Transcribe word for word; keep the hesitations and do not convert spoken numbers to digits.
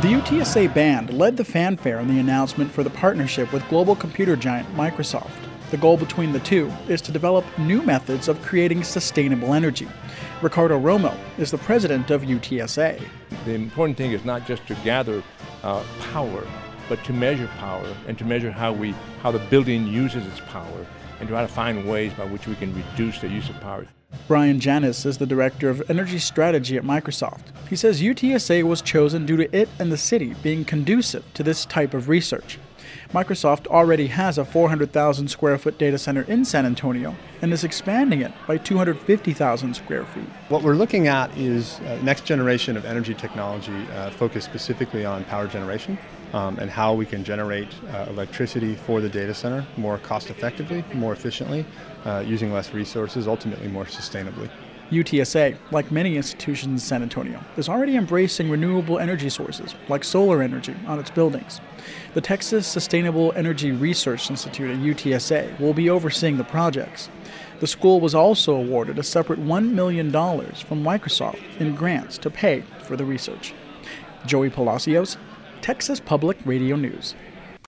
The U T S A band led the fanfare in the announcement for the partnership with global computer giant Microsoft. The goal between the two is to develop new methods of creating sustainable energy. Ricardo Romo is the president of U T S A. The important thing is not just to gather uh, power, but to measure power and to measure how we, how the building uses its power, and try to find ways by which we can reduce the use of power. Brian Janis is the director of energy strategy at Microsoft. He says U T S A was chosen due to it and the city being conducive to this type of research. Microsoft already has a four hundred thousand square foot data center in San Antonio and is expanding it by two hundred fifty thousand square feet. What we're looking at is uh, next generation of energy technology uh, focused specifically on power generation um, and how we can generate uh, electricity for the data center more cost effectively, more efficiently, uh, using less resources, ultimately more sustainably. U T S A, like many institutions in San Antonio, is already embracing renewable energy sources, like solar energy, on its buildings. The Texas Sustainable Energy Research Institute at U T S A will be overseeing the projects. The school was also awarded a separate one million dollars from Microsoft in grants to pay for the research. Joey Palacios, Texas Public Radio News.